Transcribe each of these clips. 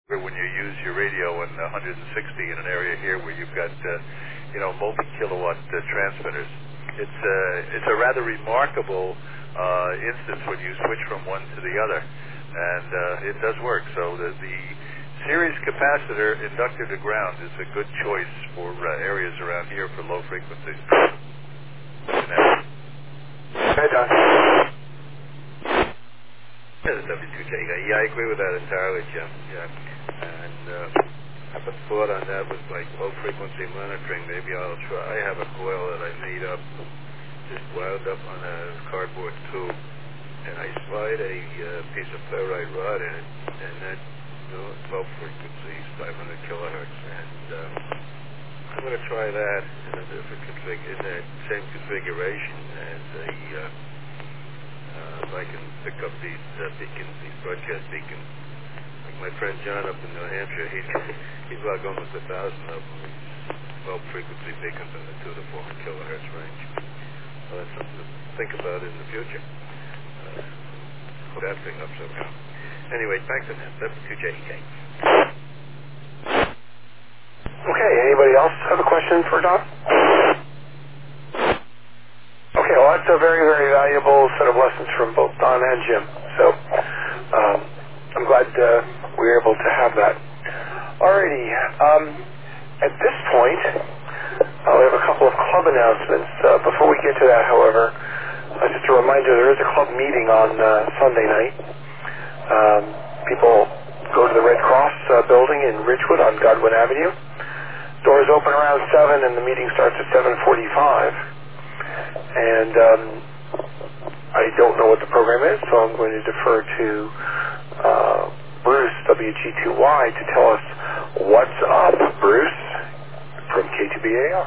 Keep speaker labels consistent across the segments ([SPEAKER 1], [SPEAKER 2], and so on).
[SPEAKER 1] when you use your radio in 160 in an area here where you've got, multi-kilowatt transmitters. It's a rather remarkable instance when you switch from one to the other, and it does work. So the series capacitor inductor to ground is a good choice for areas around here for low frequencies.
[SPEAKER 2] Hey, Don.
[SPEAKER 1] Yeah, the W2J guy. Yeah, I agree with that entirely, Jim. Yeah. And I put thought on that with like low frequency monitoring. Maybe I'll try. I have a coil that I made up, just wound up on a cardboard tube, and I slide a piece of ferrite rod in it, and that, it's low frequencies, 500 kilohertz, and I'm going to try that in a different in that same configuration as a. If I can pick up these beacons, these broadcast beacons, like my friend John up in New Hampshire, he's like almost 1,000 of them. Low frequency beacons in the 2 to 400 kilohertz range. Well, that's something to think about in the future. Put that thing up somehow. Anyway, back to that. W2JK.
[SPEAKER 2] Okay, anybody else have a question for Don? Okay, well, that's a very, very valuable set of lessons from both Don and Jim. So I'm glad we were able to have that. Alrighty. At this point, we have a couple of club announcements. Before we get to that, however, just a reminder, there is a club meeting on Sunday night. People go to the Red Cross building in Ridgewood on Godwin Avenue. Doors open around 7 and the meeting starts at 7:45. And I don't know what the program is, so I'm going to defer to Bruce, WG2Y, to tell us what's up. Bruce, from K2BAR.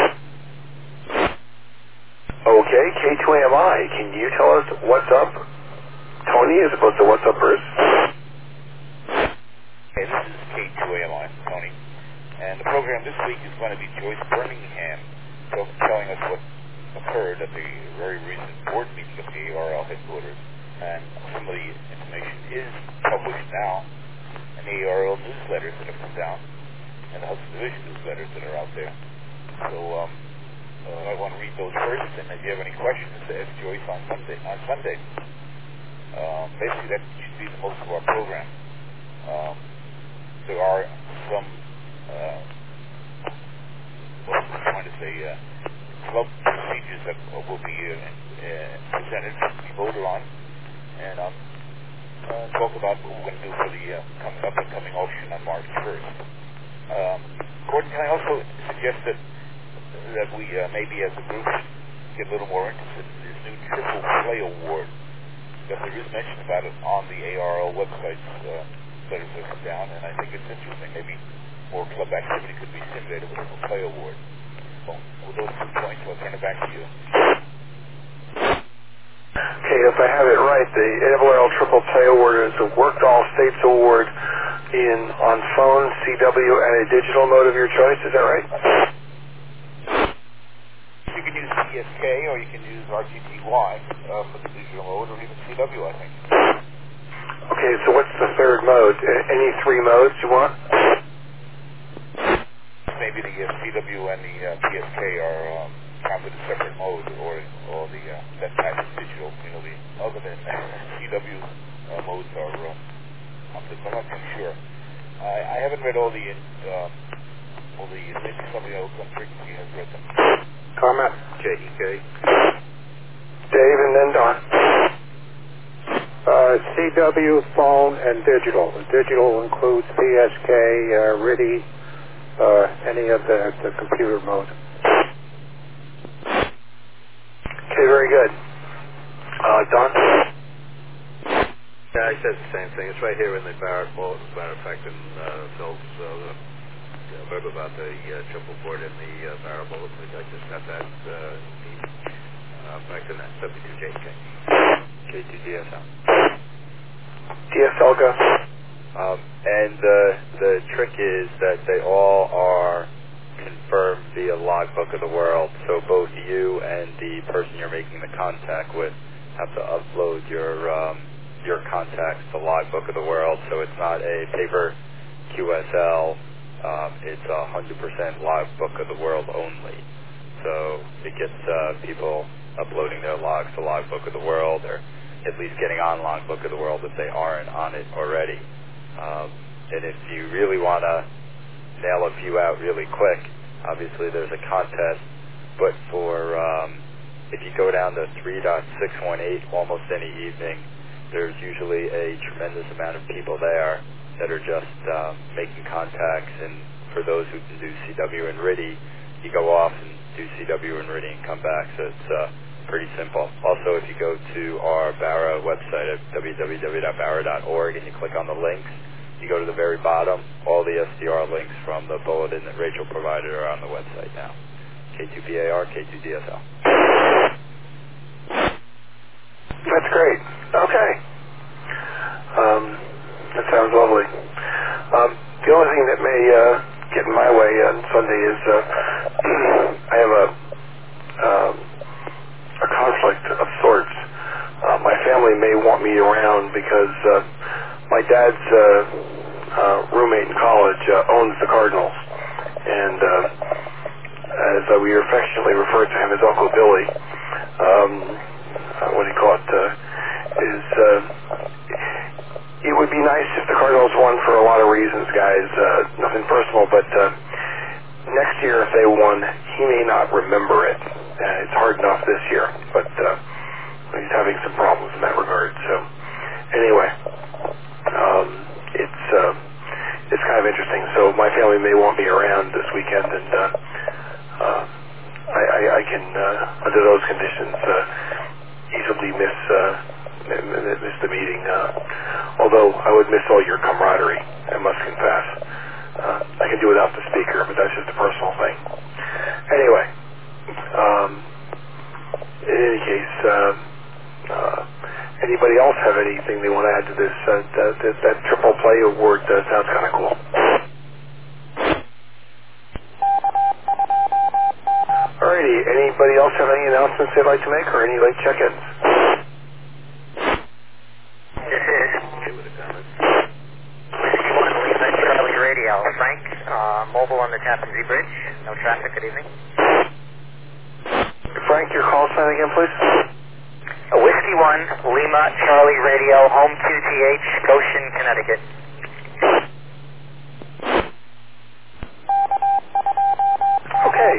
[SPEAKER 2] Okay, K2AMI, can you tell us what's up, Tony, as opposed to what's up, Bruce?
[SPEAKER 3] Hey, this is K2AMI, Tony. And the program this week is going to be Joyce Birmingham telling us what occurred at the very recent board meeting of the ARL headquarters, and some of the information is published now in the ARL newsletters that have come down, and the Hudson Division newsletters that are out there. So I want to read those first, and if you have any questions, ask Joyce on Sunday. Basically, that should be the most of our program. There are some, I'm trying to say, club procedures that will be presented, be voted on, and talk about what we're going to do for the upcoming auction on March 1st. Gordon, can I also suggest that we maybe as a group get a little more interested in this new Triple Play Award, because there is mention about it on the ARL websites that have come down, and I think it's interesting. Maybe more club activity could be stimulated with a Triple Play Award. Well, with those 2 points, I'll turn it back to you.
[SPEAKER 2] Okay, if I have it right, the ARL Triple Play Award is a Worked All States Award on phone, CW, and a digital mode of your choice. Is that right?
[SPEAKER 3] You can use PSK or you can use RTTY for the digital mode, or even CW, I think.
[SPEAKER 2] Okay, so what's the third mode? Any 3 modes you want?
[SPEAKER 3] Maybe the CW and the PSK are counted as separate mode, or the that type of digital. The other than CW modes are. I'm not too sure. I haven't read all the maybe somebody else on frequency has read them.
[SPEAKER 2] Comment.
[SPEAKER 1] JEK.
[SPEAKER 2] Dave and then Don.
[SPEAKER 4] CW, phone, and digital. The digital includes PSK, RTTY, any of the computer mode.
[SPEAKER 2] Okay, very good. Don?
[SPEAKER 1] Yeah, I said the same thing. It's right here in the Barrett bulletin, as a matter of fact, in Phil's verb about the triple board in the Barrett bulletin. I just got that back in that W2JK. K2DSL.
[SPEAKER 2] DSL, go.
[SPEAKER 5] And the trick is that they all are confirmed via Logbook of the World, so both you and the person you're making the contact with have to upload your contacts to Logbook of the World, so it's not a paper QSL, it's 100% logbook of the world only. So it gets people uploading their logs to Logbook of the World, or at least getting on Logbook of the World if they aren't on it already. And if you really want to nail a few out really quick, obviously there's a contest, but for if you go down to 3.618 almost any evening, there's usually a tremendous amount of people there that are just making contacts, and for those who can do CW and RTTY, you go off and do CW and RTTY and come back, so it's pretty simple. Also, if you go to our Barra website at www.barra.org and you click on the links, you go to the very bottom, all the SDR links from the bulletin that Rachel provided are on the website now. K2BAR, K2DSL.
[SPEAKER 2] That's great. Okay. That sounds lovely. The only thing that may get in my way on Sunday is I have a conflict of sorts. My family may want me around because my dad's roommate in college owns the Cardinals, and as we affectionately refer to him as Uncle Billy, what do you call it, it would be nice if the Cardinals won for a lot of reasons, guys. Nothing personal, but next year if they won, he may not remember it. It's hard enough this year, but he's having some problems in that regard. So anyway, it's kind of interesting. So my family may want me around this weekend, and I can, under those conditions, easily miss the meeting. Although I would miss all your camaraderie, I must confess. I can do without the speaker, but that's just a personal thing. Anyway, in any case, anybody else have anything they want to add to this? That triple play award sounds kind of cool. Alrighty, anybody else have any announcements they'd like to make, or any late check-ins?
[SPEAKER 6] This is Charlie Radio. Frank, mobile on the Tappan Zee Bridge. No traffic. Good evening.
[SPEAKER 2] Frank, your call sign again, please.
[SPEAKER 6] Whiskey 1, Lima, Charlie Radio, home QTH, Goshen, Connecticut.
[SPEAKER 2] Okay.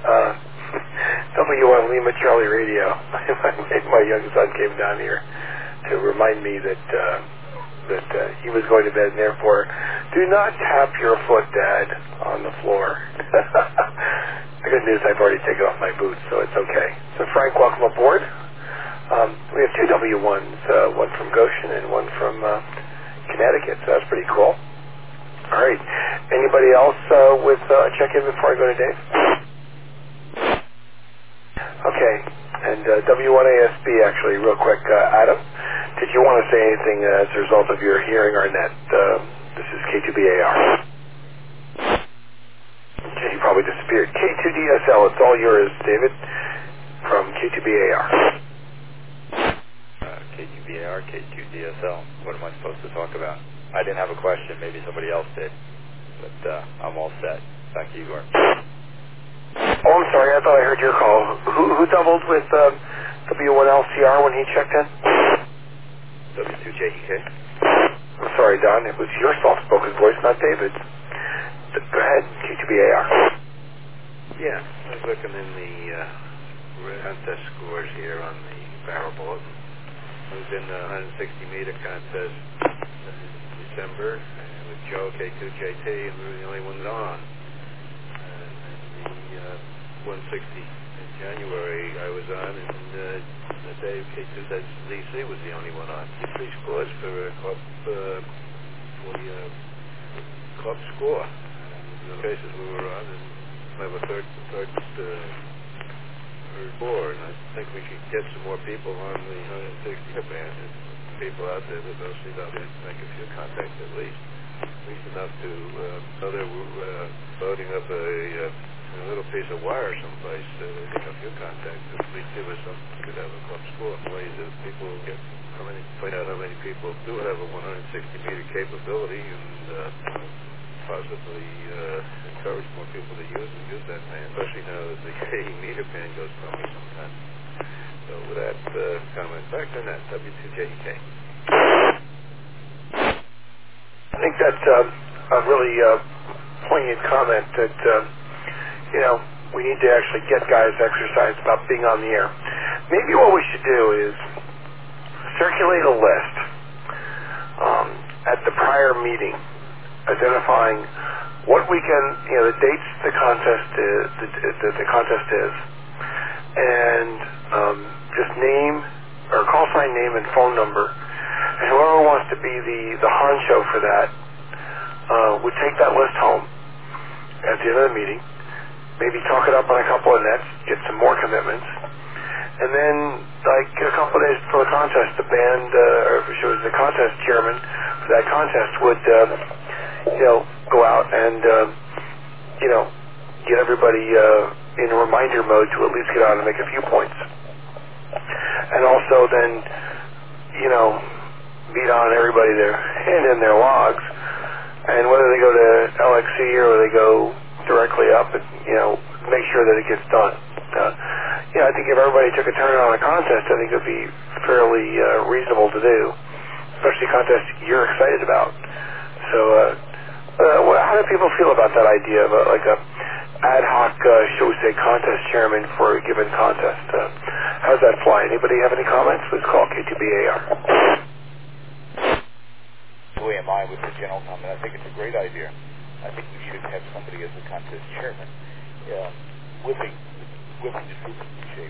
[SPEAKER 2] W1 Lima, Charlie Radio. My young son came down here to remind me that he was going to bed, and therefore, do not tap your foot, Dad, on the floor. The good news, I've already taken off my boots, so it's okay. So Frank, welcome aboard. We have two W1s, one from Goshen and one from Connecticut, so that's pretty cool. All right. Anybody else with a check-in before I go to Dave? Okay. And W1ASB, actually, real quick. Adam, did you want to say anything as a result of your hearing our net? This is K2BAR. Okay, he probably disappeared. K2DSL, it's all yours, David, from K2BAR.
[SPEAKER 5] K2BAR, K2DSL. What am I supposed to talk about? I didn't have a question. Maybe somebody else did. But I'm all set. Back to you, Gordon.
[SPEAKER 2] Oh, I'm sorry. I thought I heard your call. Who doubled with W1LCR when he checked in?
[SPEAKER 1] W2JEK.
[SPEAKER 2] I'm sorry, Don. It was your soft-spoken voice, not David's. Go ahead, K2BAR.
[SPEAKER 1] Yeah, I was looking in the contest scores here on the barrel bulletin. I was in the 160-meter contest in December with Joe, K2JT, and we were the only ones on. And the 160 in January I was on, and the day K2DC was the only one on. Three scores for club club score. In the cases we were on, and I have a third score, and I think we should get some more people on the 160 band. People out there that don't see that, make a few contacts at least enough to know they were loading up a little piece of wire someplace to get a few contacts. At least give us something we could have a club score. Ways that people get find out how many people do have a 160 meter capability, and possibly encourage more people to use that pan, especially now that the meter pan goes crummy sometimes. So with that comment, back to that, W2JK.
[SPEAKER 2] I think that's a really poignant comment that, we need to actually get guys to exercise about being on the air. Maybe what we should do is circulate a list at the prior meeting, identifying what weekend, the dates the contest is, and just name or call sign name and phone number, and whoever wants to be the honcho for that would take that list home at the end of the meeting, maybe talk it up on a couple of nets, get some more commitments, and then a couple of days before the contest, the band, or if it was the contest chairman for that contest, would go out and get everybody in reminder mode to at least get out and make a few points, and also then beat on everybody there and in their logs, and whether they go to LXC or they go directly up, and make sure that it gets done. I think if everybody took a turn on a contest, I think it would be fairly reasonable to do, especially contests you're excited about. So, how do people feel about that idea of like a ad hoc, shall we say, contest chairman for a given contest? How does that fly? Anybody have any comments? Please call K2BAR.
[SPEAKER 3] The way am I with the general comment? I think it's a great idea. I think we should have somebody as the contest chairman, whipping this group into shape.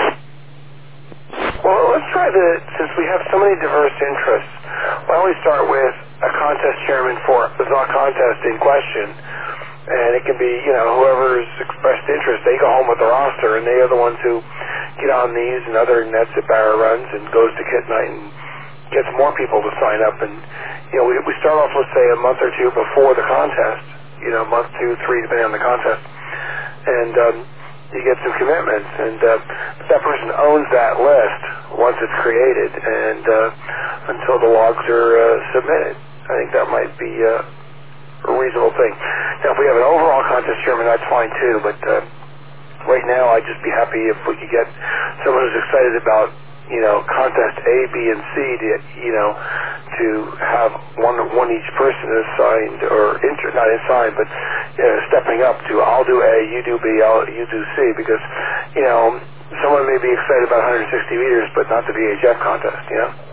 [SPEAKER 2] Well, let's try since we have so many diverse interests, why don't we start with a contest chairman for the contest in question, and it can be, whoever's expressed interest, they go home with the roster, and they are the ones who get on these and other nets that Barra runs and goes to Kit Night and gets more people to sign up. And, we start off, let's say, a month or two before the contest, month, 2, 3, depending on the contest, and you get some commitments, and that person owns that list once it's created, and until the logs are submitted. I think that might be a reasonable thing. Now, if we have an overall contest chairman, that's fine too, but right now I'd just be happy if we could get someone who's excited about contest A, B, and C to have one each person assigned, or not assigned, but stepping up to, I'll do A, you do B, you do C, because someone may be excited about 160 meters, but not the VHF contest.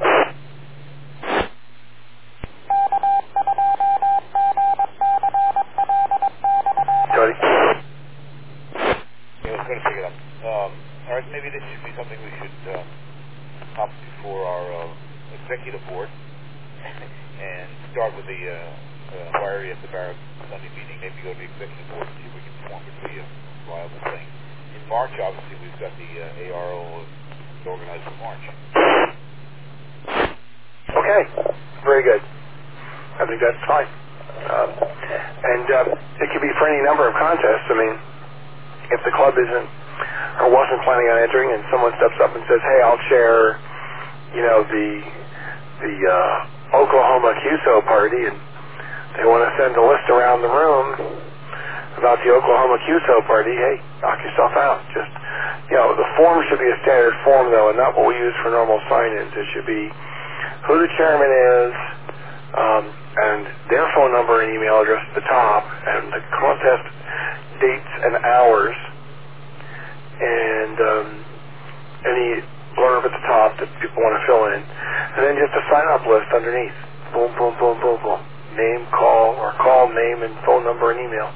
[SPEAKER 2] Tony?
[SPEAKER 3] I was going to pick it up. All right, maybe this should be something we should opt before our executive board and start with the inquiry at the Barra Sunday meeting, maybe go to the executive board and see if we can form it to be a viable thing. In March, obviously, we've got the ARO organized for March.
[SPEAKER 2] Okay, very good. I think that's fine. And it could be for any number of contests. I mean, if the club isn't or wasn't planning on entering and someone steps up and says, hey, I'll chair, the Oklahoma QSO party, and they want to send a list around the room about the Oklahoma QSO party, hey, knock yourself out. Just, the form should be a standard form, though, and not what we use for normal sign-ins. It should be who the chairman is, and their phone number and email address at the top, and the contest dates and hours, and any blurb at the top that people want to fill in, and then just a sign-up list underneath. Boom, boom, boom, boom, boom. Name, call, name, and phone number and email.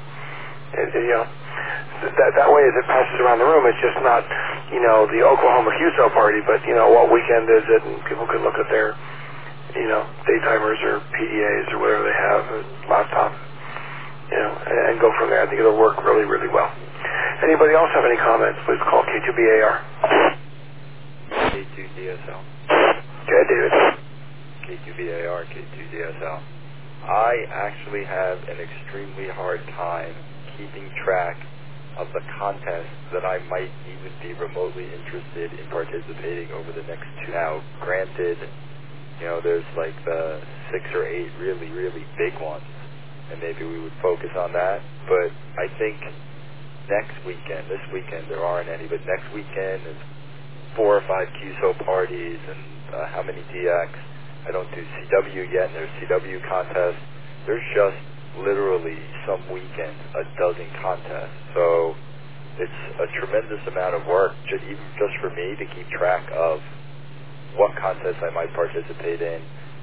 [SPEAKER 2] That way, as it passes around the room, it's just not, the Oklahoma QSO party, but, what weekend is it, and people can look at their, daytimers or PDAs or whatever they have, laptop, and go from there. I think it'll work really, really well. Anybody else have any comments? Please call K2BAR.
[SPEAKER 5] K2DSL.
[SPEAKER 2] Okay, David.
[SPEAKER 5] K2BAR, K2DSL. I actually have an extremely hard time keeping track of the contests that I might even be remotely interested in participating over the next 2. Now, granted, there's like the 6 or 8 really, really big ones, and maybe we would focus on that. But I think next weekend, this weekend there aren't any, but next weekend is 4 or 5 QSO parties and how many DX. I don't do CW yet, and there's CW contests. There's just literally some weekends, a dozen contests. So it's a tremendous amount of work, even just for me, to keep track of what contests I might participate in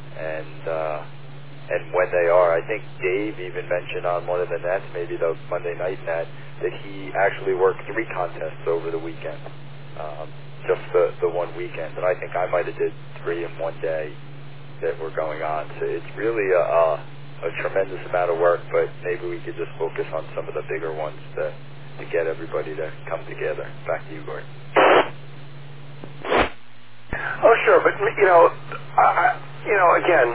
[SPEAKER 5] and when they are. I think Dave even mentioned on one of the nets, maybe the Monday night net, that he actually worked 3 contests over the weekend, just the one weekend. And I think I might have did 3 in one day that were going on. So it's really a tremendous amount of work, but maybe we could just focus on some of the bigger ones to get everybody to come together. Back to you, Gordon.
[SPEAKER 2] Oh, sure, but again,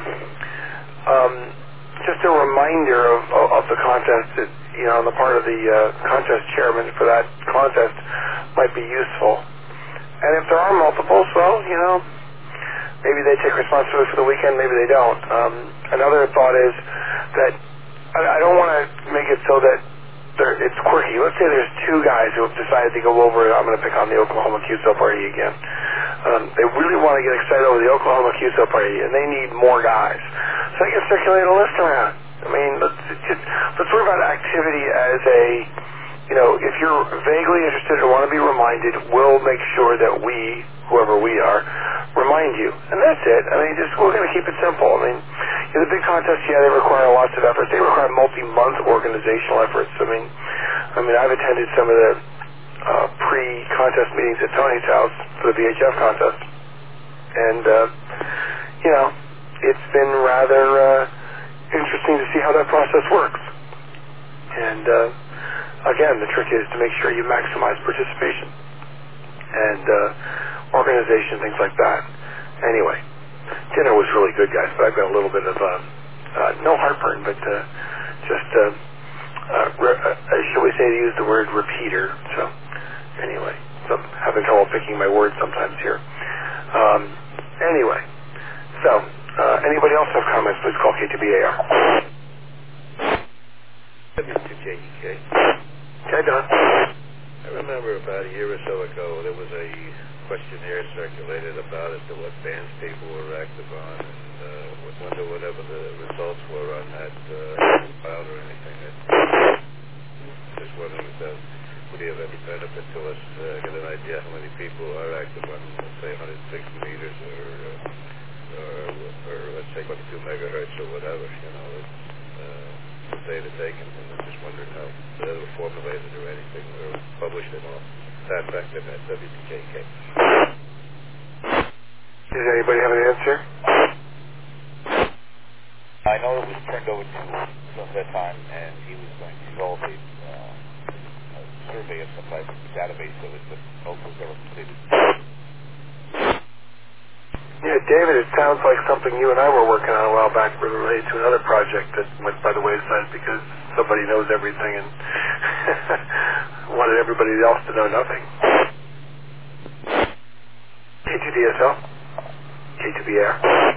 [SPEAKER 2] just a reminder of the contest that, on the part of the contest chairman for that contest might be useful. And if there are multiples, well, maybe they take responsibility for the weekend, maybe they don't. Another thought is that I don't want to make it so that it's quirky. Let's say there's 2 guys who have decided to go over, I'm going to pick on the Oklahoma QSO party again. They really want to get excited over the Oklahoma QSO party, and they need more guys. So they can circulate a list around. I mean, let's worry about activity as if you're vaguely interested or want to be reminded, we'll make sure that we, whoever we are, remind you. And that's it. I mean, we're going to keep it simple. I mean, the big contests, they require lots of efforts. They require multi-month organizational efforts. I mean, I've attended some of the pre-contest meetings at Tony's house for the VHF contest. And, it's been rather interesting to see how that process works. And, again, the trick is to make sure you maximize participation and organization, things like that. Anyway, dinner was really good, guys, but I've got a little bit of, no heartburn, but just, shall we say, to use the word repeater. So, anyway, so I'm having trouble picking my words sometimes here. Anyway, so, anybody else have comments, please call K2BAR.
[SPEAKER 1] WJEK.
[SPEAKER 2] Okay, Don.
[SPEAKER 1] I remember about a year or so ago there was a questionnaire circulated about as to what bands people were active on, and would wonder whatever the results were on that file or anything. Just wondering if that would be of any benefit to us, get an idea how many people are active on, let's say, 106 meters or let's say 22 megahertz or whatever, the data taken, and I just wondered how they were formulated or anything or published at all. That back then at WPKK.
[SPEAKER 2] Does anybody have an answer?
[SPEAKER 3] I know it was turned over to us at that time, and he was going to develop a survey of some type of database of it, but no was ever completed.
[SPEAKER 2] Yeah, David, it sounds like something you and I were working on a while back related to another project that went by the wayside because somebody knows everything and wanted everybody else to know nothing. K2DSL? K2BR?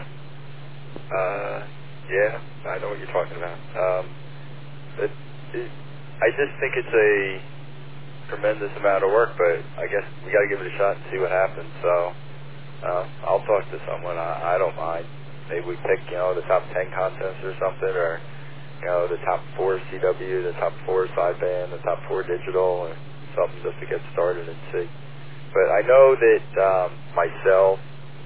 [SPEAKER 5] Yeah, I know what you're talking about. I just think it's a tremendous amount of work, but I guess we got to give it a shot and see what happens. So I'll talk to someone. I don't mind. Maybe we pick, the top 10 contests or something, or the top 4 CW, the top 4 sideband, the top 4 digital, or something just to get started and see. But I know that myself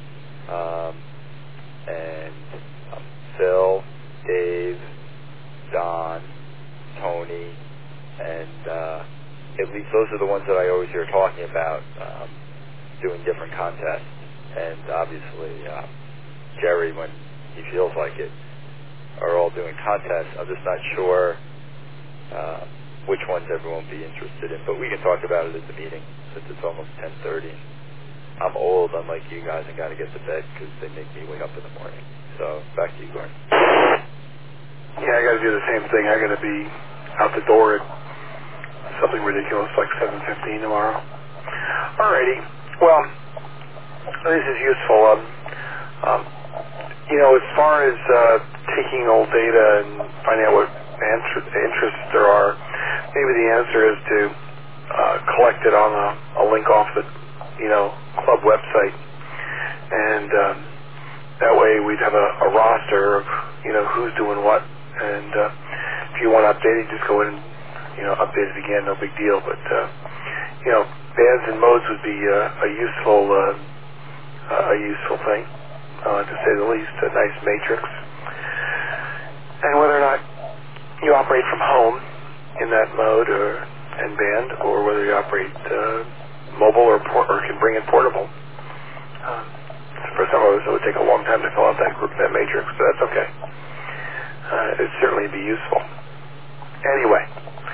[SPEAKER 5] and Phil, Dave, Don, Tony, and at least those are the ones that I always hear talking about doing different contests. And obviously Jerry, when he feels like it, are all doing contests. I'm just not sure which ones everyone will be interested in. But we can talk about it at the meeting since it's almost 10:30. I'm old, unlike you guys, and got to get to bed because they make me wake up in the morning. So back to you, Gordon.
[SPEAKER 2] Yeah, I got to do the same thing. I got to be out the door at something ridiculous like 7:15 tomorrow. Alrighty. Well, this is useful. As far as taking old data and finding out what interests there are. Maybe the answer is to collect it on a link off the, club website, and that way we'd have a roster of, who's doing what, and if you want to update it, just go in and, update it again, no big deal, but, bands and modes would be a useful thing, to say the least, a nice matrix. And whether or not you operate from home in that mode and band, or whether you operate mobile or can bring it portable. For some of us, it would take a long time to fill out that matrix, but that's okay. It'd certainly be useful. Anyway,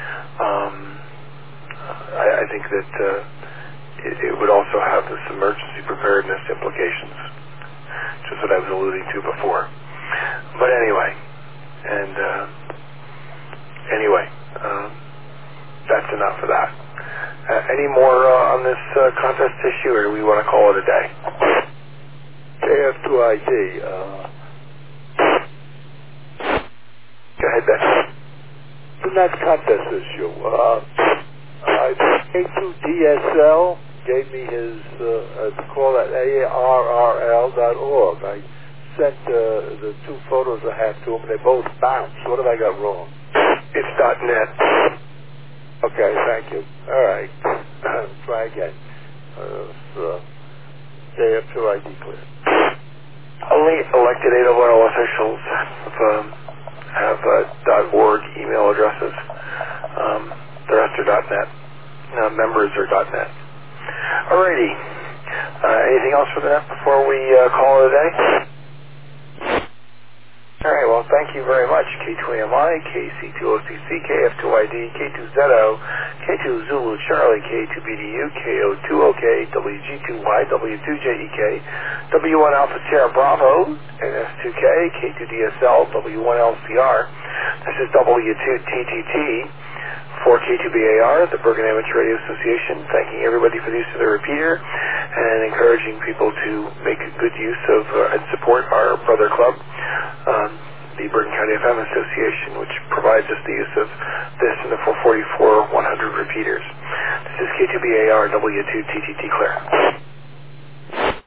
[SPEAKER 2] I think that it would also have this emergency preparedness implications, just what I was alluding to before. But anyway, that's enough of that. Any more on this contest issue, or do we want to call it a day?
[SPEAKER 7] KF2ID.
[SPEAKER 2] Go ahead, Ben.
[SPEAKER 7] The next contest issue. K2DSL gave me his call at ARRL.org. I sent the two photos I have to him, and they both bounced. What have I got wrong?
[SPEAKER 2] It's .net.
[SPEAKER 7] Okay, thank you. All right. Try again. KF2ID clear.
[SPEAKER 2] Only elected 801 officials have .org email addresses. The rest are .net. Members are .net. Alrighty. Anything else for the net before we call it a day? Alright, well, thank you very much. K2AMI, KC2OCC, KF2ID, K2ZO, K2Zulu Charlie, K2BDU, KO2OK, WG2Y, W2JEK, W1 Alpha Sierra Bravo, NS2K, K2DSL, W1LCR. This is W2TTT for K2BAR, the Bergen Amateur Radio Association, thanking everybody for the use of the repeater and encouraging people to make good use of and support our brother club, the Bergen County FM Association, which provides us the use of this and the 444-100 repeaters. This is K2BAR W2TTT Clear.